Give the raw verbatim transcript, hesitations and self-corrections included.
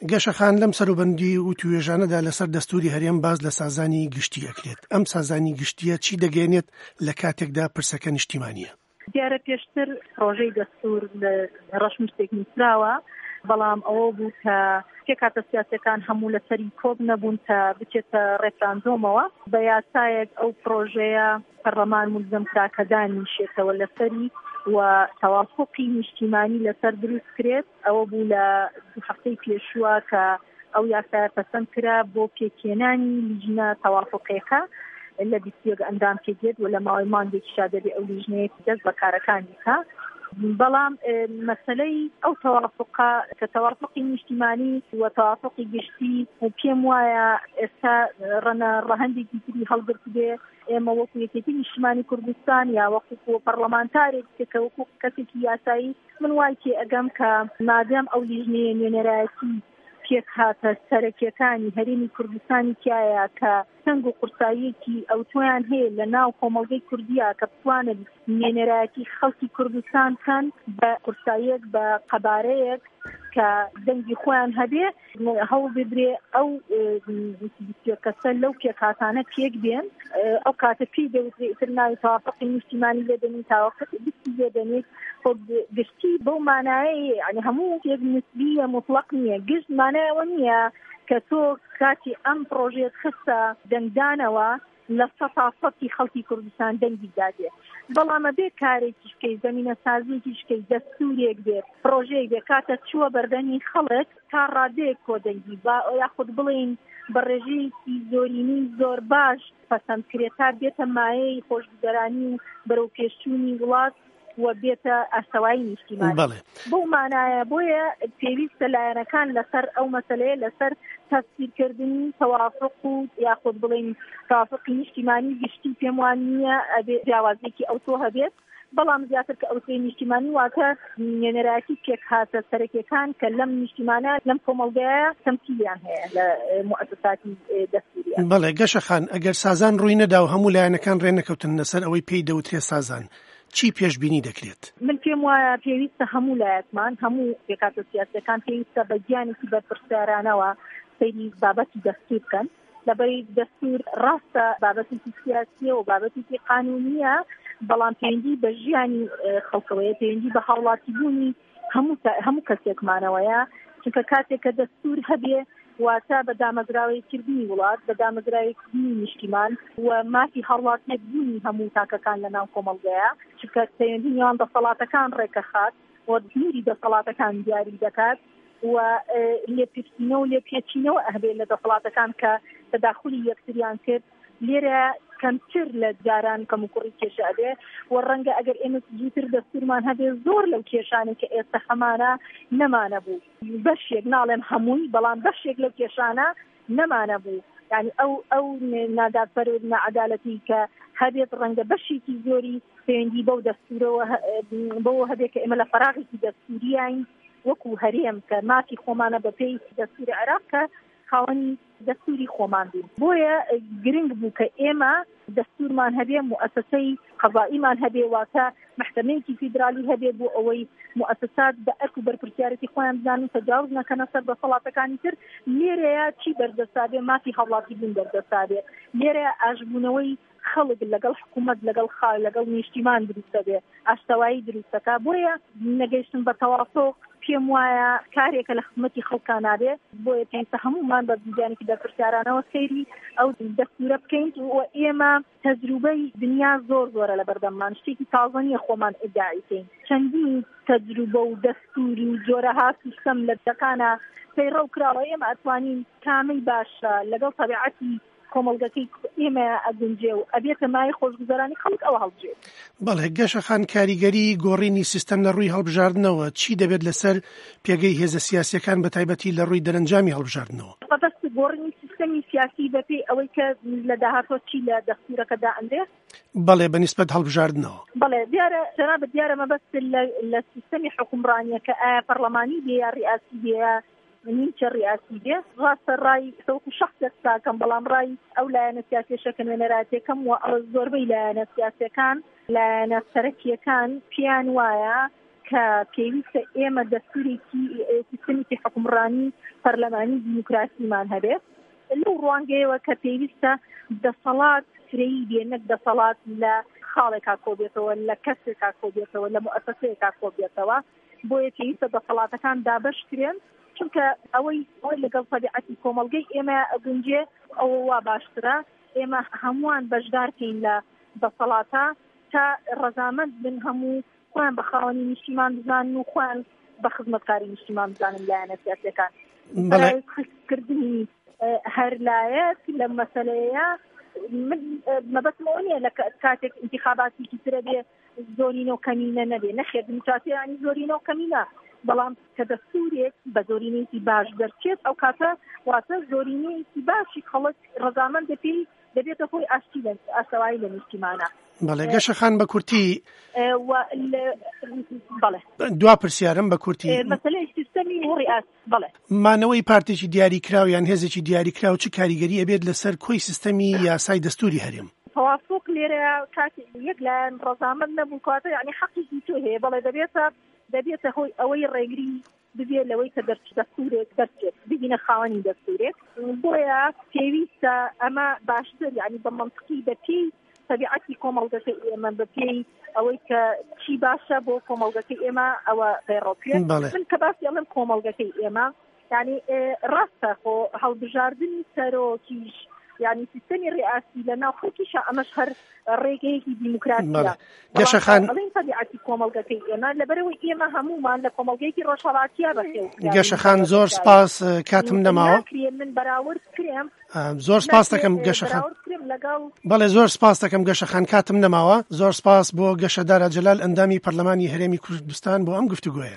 گەشەخان لەم سەروبەندی و توێژانەدا لەسەر دەستوری هەرێم باز لە سازانی گشتی ئەکرێت. ئەم سازانی گشتیە چی دەگەێنێت لە کاتێکدا پرسەکە نیشتیمانیە؟ دیارە پێشتر پرۆژەی دەستور لە ڕەشمشتێک نووسراوە، بەڵام ئەوە بوو کە کاتە سیاسەکان هەموو لەسەری کۆب نەبوون کە بچێتە ڕێفراندۆمەوە. بە یاسایەک ئەو پرۆژەیە پەرلەمان مولزم کرا کە دانیشێتەوە لەسەری و تەوافقی نیشتیمانی لەسەر دروست کرێت. ئەوە بوو لە دوو هەفتەی پێشووە کە ئەو یاسایە پەسەند کرا بۆ پێکێنانی لیژنە تەوافقیەکە لە بیستیەک ئەندام پێدێت و لە ماوەی مانگێکیشا دەبێت ئەو لیژنەیە دەست بە کارەکانی بکە. بەڵام مەسەلەی ئەو تەوافقە کە تەوافقی نیشتیمانی و تەوافقی گشتی پێم وایە ئێستا ڕەنە ڕەهەندێکی تری هەڵگرت بێ. ئێمە وەکو یەکێتی نیشتیمانی کوردستان یا وەکو پەرلەمانتارێک کە وەکو کەسێکی یاسایی من وای تێ ئەگەم کە مادام ئەو لیژنەیە نوێنەرایەتی پێک هاتە سەرەکیەکانی هەرێمی کوردستانی تایە کە سنگ و قورساییەکی ئەو تۆیان هەیە لە ناو کۆمەڵگەی کوردیە کە بتوانن نوێنەرایەتی خەڵکی کوردستان کەن بە قورساییەک بە قەبارەیەک کە دەنگی خۆیان هەبێ هەوڵ بدرێ ئەو کەسە لەو پێکهاتانە پێک بێن. ئەو کاتە پێی دەوترێتتر ناوی تەوافقی نیشتیمانی لێدەنی تاوەقت بیستی لێدەنێت. گشتی بەو مانایە یعنی هەموو پێک نسبیە مطلق نییە. گشت مانایەوە نییە کە تۆ کاتی ئەم پرۆژێت خستە دەنگدانەوە لە سەفاسەتی خەڵکی کوردستان دەنگی دادێ. بەڵامە بێ کارێکی شکەی زەمینە سازیێکی شکەی دەستورێک بێت پرۆژەیەک بێ کاتە چووە بەردەنی خەڵک تا ڕادەیەک کۆ دەنگی با یاخود بڵێن بە ڕێژەیەکی زۆرینی زۆر باش پەسەند کرێت تا بێتە مایەی خۆشگوزەرانی و بەرەو پێشچوونی وڵات و بێتە ئەستەوایی نیشتیمانی. بۆ مانایە بۆیە پێویستە لایەنەکان لەسەر ئەو مەسەلەیە لەسەر تەفسیرکردنی تەوافق و یاخود بڵێن تەوافقی نیشتیمانی گشتی پێم وان نییە ئەبێ جیاوازێکی ئەوتۆ هەبێت. بەڵام زیاتر کە ئەوتۆی نیشتیمانی واتە نوێنەرایەتی پێک هاتە سەرەکیەکان کە لەم نیشتیمانە لەم کۆمەڵگەیە تەمسیلیان هەیە لە موسساتی دەستوریە. بەڵێ گەشەخان ئەگەر سازان ڕووی نەدا و هەموو لایەنەکان ڕێنەکەوتن لەسەر ئەوەی پێی دەوترێت سازان چی پێشبینی دەکرێت؟ من پێم وایە پێویستە هەموو لایەکمان هەموو پێکهاتە سیاسەکان پێویستە بە گیانێکی بەرپرسیارانەوە سەیری بابەتی دەستور بکەن. لەبەری دەستور ڕاستە بابەتێکی سیاسیە و بابەتێکی قانونیە، بەڵام پەیوەندی بە ژیانی خەڵکەوەیە، پەیوەندی بە هاوڵاتی بوونی هەموو کەسێکمانەوەیە. چونکە کاتێک کە دەستور هەبێ واتە بە دامەزراوەیەکردنی وڵات، بە دامەزراوەیەکردنی نیشتیمان و مافی هەڵواتێکبوونی هەموو تاکەکان لە ناو کۆمەڵگەیە. چونکە پەیوەندی نێوان دەسەڵاتەکان ڕێکەخات و نوری دەسەڵاتەکان دیاری دەکات و لێپرسینە و لێپێچینەوە ئەهبێت لە دەسەڵاتەکان کە تەداخولی یەکتریان کرد. لێرە کەمتر لە جاران کەم و کوڕی کێشە ئەبێ و ڕەنگە ئەگەر ئێمە زووتر دەستورمان هەبێ زۆر لەو کێشانێک کە ئێستا هەمانە نەمانە بوو. بەشێک ناڵێم هەمووی، بەڵام بەشێک لەو کێشانە نەمانە بوو. یعنی ئەو ئەو نادادپەروەری نەعەدالەتی کە هەبێت ڕەنگە بەشێکی زۆری پەیوەندی بەو دەستورەوە بەوە هەبێت کە ئێمە لە فەراغێکی دەستوریین وەکو هەرێم کە مافی خۆمانە بە پێی دەستوری عێراق کە خاوەنی دەستوری خۆمان بوو. بۆیە گرنگ بوو کە ئێمە دەستورمان هەبێ، موسسەی قەضائیمان هەبێ، واتە محکەمەیەکی فیدرالی هەبێ بۆ ئەوەی موسسات بە ئەرک و بەرپرسیارەتی خۆیان بزانن تەجاوز نەکەنە سەر دەسەڵاتەکانی تر. لێرەیە چی بەردەستابێ؟ مافی هەوڵاتی بوون بەردەستابێ. لێرەیە ئاژبوونەوەی خەڵک لەگەڵ حکوومەت لەگەڵ خاڵ لەگەڵ نیشتیمان دروستە بێ، ئاشتەوایی دروستەکە. بۆیە نەگەیشتن بە تەوافق پێم وایە کارێکە لە خزمەتی خەڵکان نابێ. بۆیە پێویستە هەموومان بە بیجانێکی بەرپرسیارانەوە سەیری ئەو دەستورە بکەین و ئێمە تەجروبەی دنیا زۆر زۆرە لە بەردەممان، شتێکی تازە نییە خۆمان ئیدعای بکەین. چەندین تەجروبە و دەستوری و جۆرەها سیستەم لە دەکانە پەیڕەو کراوە. ئێمە ئەتوانین کامەی باشە لەگەڵ تەبیعەتی کۆمەڵگەکەی ئێمە ئەگونجێ و ئەبێتە مای خۆشگوزەرانی خەڵک ئەوە هەڵبژێت. بەڵێ گەشەخان کاریگەری گۆڕینی سیستەم لە ڕووی هەڵبژاردنەوە چی دەبێت لەسەر پێگەی هێزە سیاسیەکان بە تایبەتی لە ڕووی دەرەنجامی هەڵبژاردنەوە؟ بەدەست گۆڕینی سیستەمی سیاسی بەپێی ئەوەی کە لە داهاتۆ چی لە دەستورەکەدا ئەندێ؟ بەڵێ بەنسبەت هەڵبژاردنەوە. بەڵێ دیارە جەناب دیارە مەبەست لە سیستەمی حکومڕانیە کە ئایا پەرلەمانی بێ یا ڕیاسی بێ نیمچە ڕیاسی بێ. ڕاستە ڕای سەوکو شەخصێک ساکەم، بەڵام ڕای ئەو لایەنە سیاسیەکە نوێنەراتیەکەم و ئەوە زۆربەی لایەنە سیاسیەکان لایەنە سەرەکیەکان پیان وایە کە پێویستە ئێمە دەستورێکی سیستەمێکی حکومڕانی پەرلەمانی دیموکراسیمان هەبێت لەو ڕوانگەیەوە کە پێویستە دەسەڵات فرەیی بێ نەک دەسەڵات لە خاڵێکا کۆبێتەوە لە کەسێکا کۆبێتەوە لە مؤسسەیەکا کۆبێتەوە بۆیە پێویستە دەسەڵاتەکان دابەشکرێن چونکە ئەوەی ئەوەی لەگەڵ تەبیعەتی کۆمەڵگەی ئێمە ئەگونجێ ئەوە وا باشترە ئێمە هەمووان بەشدار بکەین لە دەسەڵاتە تا ڕەزامەند بن هەموو خۆیان بە خاوەنی نیشتیمان بزانن و خۆیان بە خزمەتکاری نیشتیمان بزانن لایەنە سیاسیەکان کردنی هەر لایەک لە مەسەلەیە مەبەستمەوە نییە لە کاتێک انتخاباتێکی ترە بێ زۆرینە و کەمینە نەبێ نەخێت دیموکراسی یانی زۆرینە و کەمینە بەڵام کە دەستورێک بە زۆرینەیەکی باش دەرچێت ئەو کاتە واتە زۆرینەیەکی باشی خەڵک ڕەزامەند دەپێی دەبێتە خۆی ئاشتی لە ئاسەوایی لە نیشتیمانە. بەڵێ گەشەخان بە کورتی بەڵێ دوا پرسیارم بە کورتی مەسەلەی سیستەمی و ڕیاست بەڵێ مانەوەی پارتێکی دیاری کراو یان هێزێکی دیاری کراو چ کاریگەری ئەبێت لەسەر کۆی سیستەمی یاسای دەستوری هەرێم تەوافق لێرە کاتی یەک لایەن ڕەزامەند نەبوو کاتە یعنی حەقێکی تۆ هەیە بەڵێ دەبێتە دەبێتە هۆی ئەوەی ڕێگری ببێت لەوەی کە دەرچ دەستورێک دەرچێت ببینە خاوەنی دەستورێک بۆیە پێویستە ئەمە باشتر یعنی بە منطقی بەپێی تەبیعەتی کۆمەڵگەکەی ئێمە بەپێی ئەوەی کە چی باشە بۆ کۆمەڵگەکەی ئێمە ئەوە پێڕۆپێت من کە باسی ئەڵێم کۆمەڵگەکەی ئێمە یعنی ڕاستە خۆ هەڵبژاردننی سەرۆکیش یعنی سیستەمی ڕیاسی لە ناو خەڵکیشە ئەمەش هەر ڕێگەیەکی دیموکراسیە گەشەخان ئەڵێن تەبیعەتی کۆمەڵگەکەی ئێمە لەبەرەوەی ئێمە هەمومان لە کۆمەڵگەیەکی ڕۆژهەڵاتیە بەخێو گەشەخان زۆر سپاس کاتم نەماوە من بەراورد کرێم زۆر سپاس دەکەم گەشەخان بەڵێ زۆر سپاس دەکەم گەشەخان کاتم نەماوە زۆر سپاس بۆ گەشەدارە جەلال ئەندامی پەرلەمانی هەرێمی کوردستان بۆ ئەم گفتوگۆیە.